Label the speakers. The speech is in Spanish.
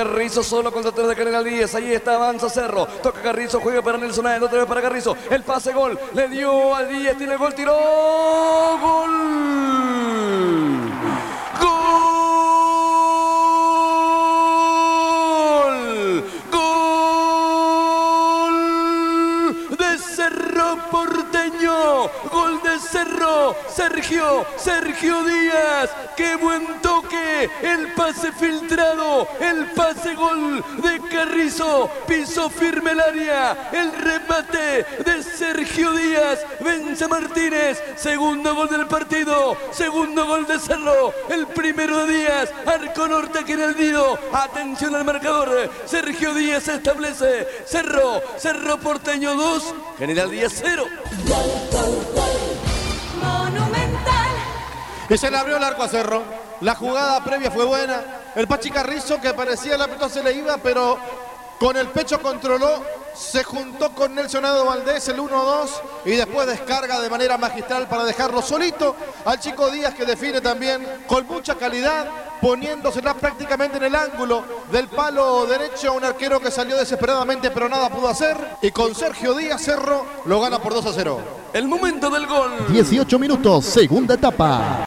Speaker 1: Carrizo solo contra 3 de General Díaz. Ahí está, avanza Cerro. Toca Carrizo, juega para Nelson Ángel. Otra vez para Carrizo. El pase gol. Le dio a Díaz. Tiene el gol, tiró. Gol. Gol. Gol de Cerro Porteño. Gol de Cerro. Sergio Díaz. ¡Qué buen toque! El pase filtrado, el pase gol de Carrizo, pisó firme el área, el remate de Sergio Díaz, vence Martínez, segundo gol del partido, segundo gol de Cerro, el primero de Díaz, arco norte aquí en el nido, atención al marcador, Sergio Díaz se establece, Cerro Porteño 2, General Díaz 0.
Speaker 2: Y se le abrió el arco a Cerro. La jugada previa fue buena. El Pachi Carrizo, que parecía la pelota se le iba, pero con el pecho controló. Se juntó con Nelson Ado Valdés, el 1-2, y después descarga de manera magistral para dejarlo solito al chico Díaz, que define también con mucha calidad, poniéndosela prácticamente en el ángulo del palo derecho a un arquero que salió desesperadamente, pero nada pudo hacer. Y con Sergio Díaz, Cerro lo gana por 2-0.
Speaker 1: El momento del gol.
Speaker 3: 18 minutos, segunda etapa.